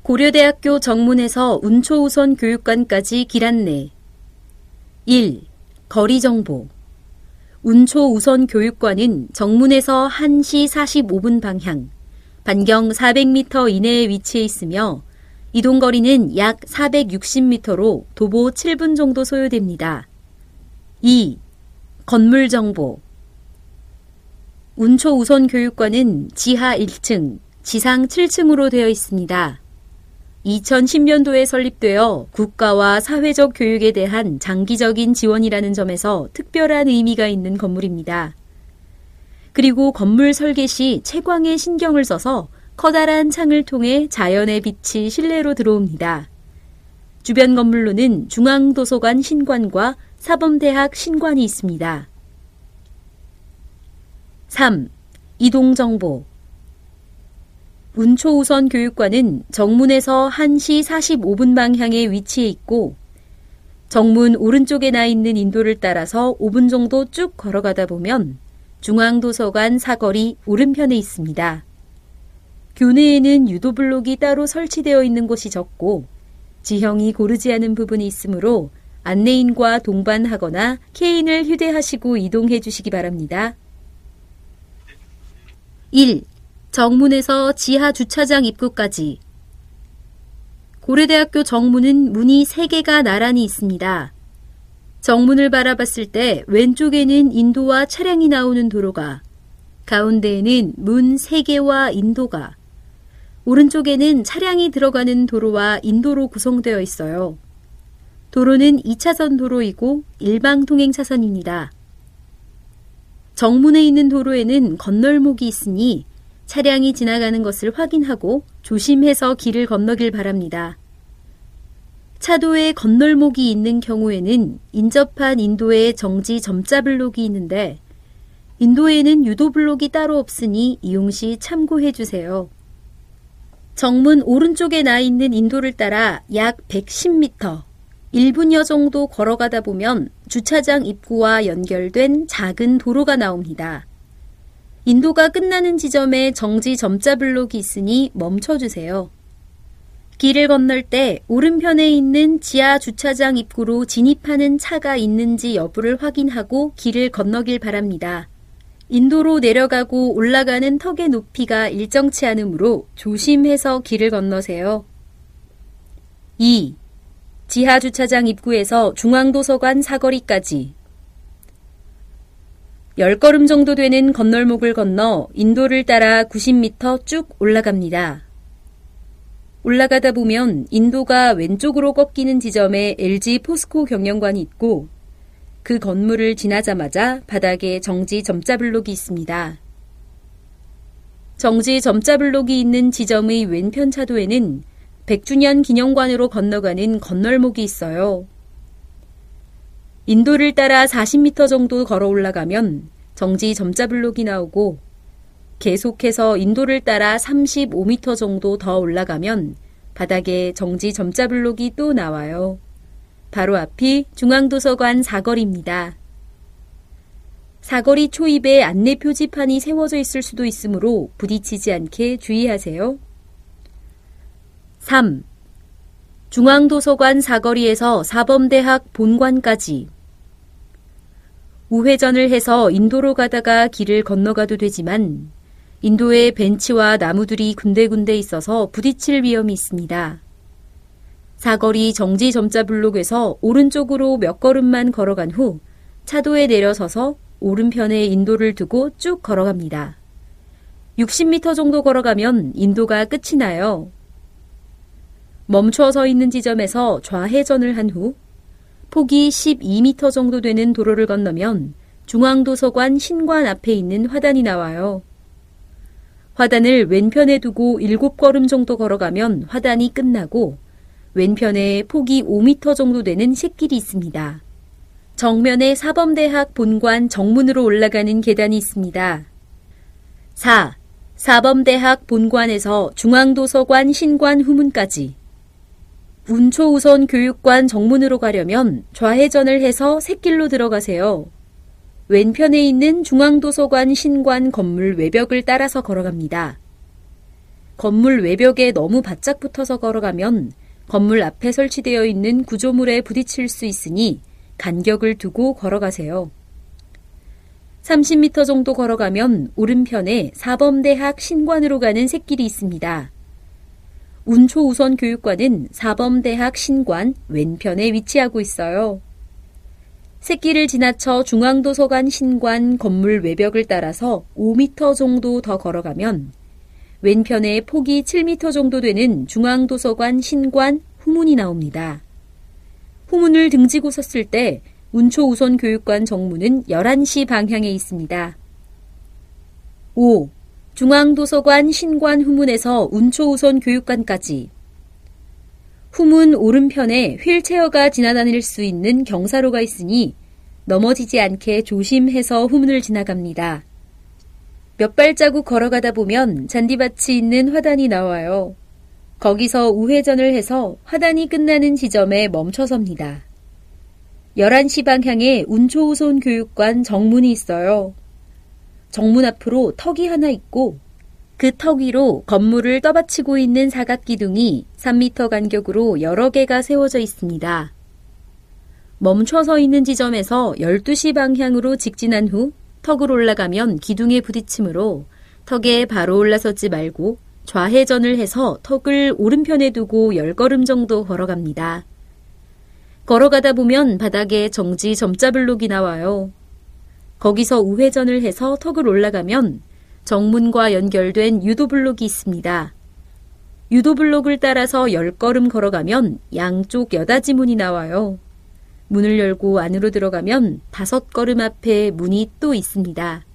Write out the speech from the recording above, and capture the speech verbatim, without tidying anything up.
고려대학교 정문에서 운초우선 교육관까지 길 안내. 일. 거리정보. 운초우선 교육관은 정문에서 한 시 사십오 분 방향, 반경 사백 미터 이내에 위치해 있으며 이동거리는 약 사백육십 미터로 도보 칠 분 정도 소요됩니다. 이. 건물정보. 운초우선교육관은 지하 일 층, 지상 칠 층으로 되어 있습니다. 이천십 년도에 설립되어 국가와 사회적 교육에 대한 장기적인 지원이라는 점에서 특별한 의미가 있는 건물입니다. 그리고 건물 설계 시 채광에 신경을 써서 커다란 창을 통해 자연의 빛이 실내로 들어옵니다. 주변 건물로는 중앙도서관 신관과 사범대학 신관이 있습니다. 삼. 이동정보. 운초우선 교육관은 정문에서 한 시 사십오 분 방향에 위치해 있고 정문 오른쪽에 나 있는 인도를 따라서 오 분 정도 쭉 걸어가다 보면 중앙도서관 사거리 오른편에 있습니다. 교내에는 유도블록이 따로 설치되어 있는 곳이 적고 지형이 고르지 않은 부분이 있으므로 안내인과 동반하거나 케인을 휴대하시고 이동해 주시기 바랍니다. 일. 정문에서 지하 주차장 입구까지. 고려대학교 정문은 문이 세 개가 나란히 있습니다. 정문을 바라봤을 때 왼쪽에는 인도와 차량이 나오는 도로가, 가운데에는 문 세 개와 인도가, 오른쪽에는 차량이 들어가는 도로와 인도로 구성되어 있어요. 도로는 이 차선 도로이고 일방 통행 차선입니다. 정문에 있는 도로에는 건널목이 있으니 차량이 지나가는 것을 확인하고 조심해서 길을 건너길 바랍니다. 차도에 건널목이 있는 경우에는 인접한 인도에 정지 점자 블록이 있는데 인도에는 유도 블록이 따로 없으니 이용 시 참고해 주세요. 정문 오른쪽에 나 있는 인도를 따라 약 백십 미터, 일 분여 정도 걸어가다 보면 주차장 입구와 연결된 작은 도로가 나옵니다. 인도가 끝나는 지점에 정지 점자 블록이 있으니 멈춰주세요. 길을 건널 때 오른편에 있는 지하 주차장 입구로 진입하는 차가 있는지 여부를 확인하고 길을 건너길 바랍니다. 인도로 내려가고 올라가는 턱의 높이가 일정치 않으므로 조심해서 길을 건너세요. 이. 지하 주차장 입구에서 중앙도서관 사거리까지. 열 걸음 정도 되는 건널목을 건너 인도를 따라 구십 미터 쭉 올라갑니다. 올라가다 보면 인도가 왼쪽으로 꺾이는 지점에 엘지 포스코 경영관이 있고 그 건물을 지나자마자 바닥에 정지 점자 블록이 있습니다. 정지 점자 블록이 있는 지점의 왼편 차도에는 백 주년 기념관으로 건너가는 건널목이 있어요. 인도를 따라 사십 미터 정도 걸어 올라가면 정지 점자 블록이 나오고 계속해서 인도를 따라 삼십오 미터 정도 더 올라가면 바닥에 정지 점자 블록이 또 나와요. 바로 앞이 중앙도서관 사거리입니다. 사거리 초입에 안내 표지판이 세워져 있을 수도 있으므로 부딪히지 않게 주의하세요. 삼. 중앙도서관 사거리에서 사범대학 본관까지. 우회전을 해서 인도로 가다가 길을 건너가도 되지만 인도에 벤치와 나무들이 군데군데 있어서 부딪힐 위험이 있습니다. 사거리 정지 점자 블록에서 오른쪽으로 몇 걸음만 걸어간 후 차도에 내려서서 오른편에 인도를 두고 쭉 걸어갑니다. 육십 미터 정도 걸어가면 인도가 끝이 나요. 멈춰 서 있는 지점에서 좌회전을 한 후 폭이 십이 미터 정도 되는 도로를 건너면 중앙도서관 신관 앞에 있는 화단이 나와요. 화단을 왼편에 두고 일곱 걸음 정도 걸어가면 화단이 끝나고 왼편에 폭이 오 미터 정도 되는 샛길이 있습니다. 정면에 사범대학 본관 정문으로 올라가는 계단이 있습니다. 사. 사범대학 본관에서 중앙도서관 신관 후문까지. 운초우선 교육관 정문으로 가려면 좌회전을 해서 샛길로 들어가세요. 왼편에 있는 중앙도서관 신관 건물 외벽을 따라서 걸어갑니다. 건물 외벽에 너무 바짝 붙어서 걸어가면 건물 앞에 설치되어 있는 구조물에 부딪힐 수 있으니 간격을 두고 걸어가세요. 삼십 미터 정도 걸어가면 오른편에 사범대학 신관으로 가는 샛길이 있습니다. 운초우선 교육관은 사범대학 신관 왼편에 위치하고 있어요. 샛길을 지나쳐 중앙도서관 신관 건물 외벽을 따라서 오 미터 정도 더 걸어가면 왼편에 폭이 칠 미터 정도 되는 중앙도서관 신관 후문이 나옵니다. 후문을 등지고 섰을 때 운초우선 교육관 정문은 열한 시 방향에 있습니다. 오. 중앙도서관 신관 후문에서 운초우선 교육관까지. 후문 오른편에 휠체어가 지나다닐 수 있는 경사로가 있으니 넘어지지 않게 조심해서 후문을 지나갑니다. 몇 발자국 걸어가다 보면 잔디밭이 있는 화단이 나와요. 거기서 우회전을 해서 화단이 끝나는 지점에 멈춰섭니다. 열한 시 방향에 운초우선 교육관 정문이 있어요. 정문 앞으로 턱이 하나 있고 그 턱 위로 건물을 떠받치고 있는 사각기둥이 삼 미터 간격으로 여러 개가 세워져 있습니다. 멈춰 서 있는 지점에서 열두 시 방향으로 직진한 후 턱을 올라가면 기둥에 부딪히므로 턱에 바로 올라서지 말고 좌회전을 해서 턱을 오른편에 두고 열 걸음 정도 걸어갑니다. 걸어가다 보면 바닥에 정지 점자 블록이 나와요. 거기서 우회전을 해서 턱을 올라가면 정문과 연결된 유도 블록이 있습니다. 유도 블록을 따라서 열 걸음 걸어가면 양쪽 여닫이 문이 나와요. 문을 열고 안으로 들어가면 다섯 걸음 앞에 문이 또 있습니다.